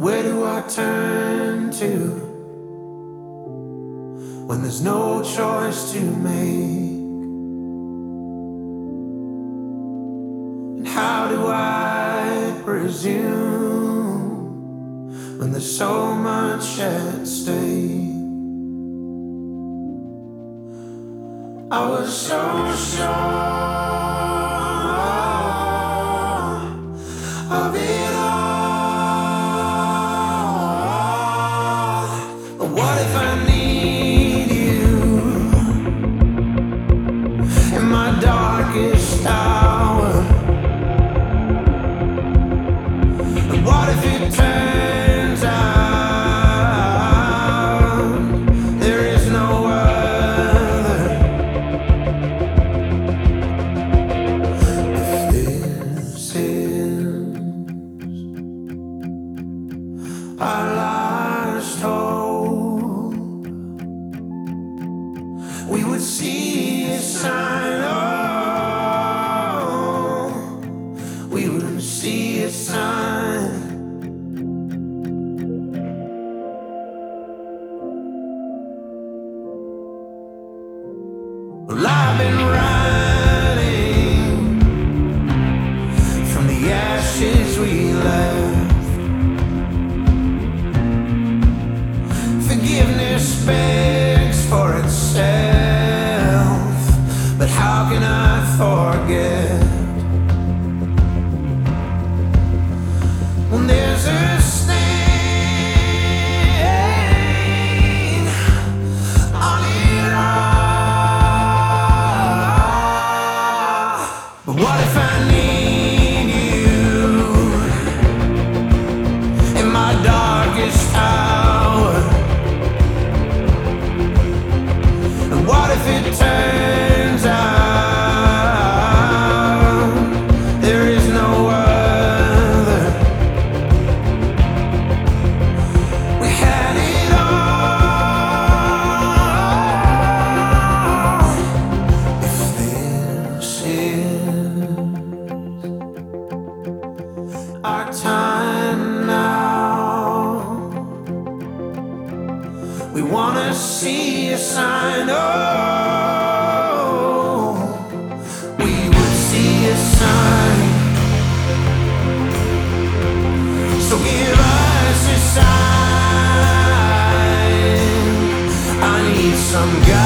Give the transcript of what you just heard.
Where do I turn to when there's no choice to make? And how do I presume when there's so much at stake? I was so sure of it all. But what if I need you in my darkest hour? And what if it turns out there is no other? If this is our last hope, we would see a sign. Oh, we would see a sign. Well, I've been running from the ashes we left. Forgiveness begs for itself, but how can I forget when there's a stain on it all? But what if I need you in my darkest hour? And what if it turns out there is no other? We had it all. If this is our time now, we wanna see a sign. Oh, we would see a sign. So give us a sign. I need some guidance.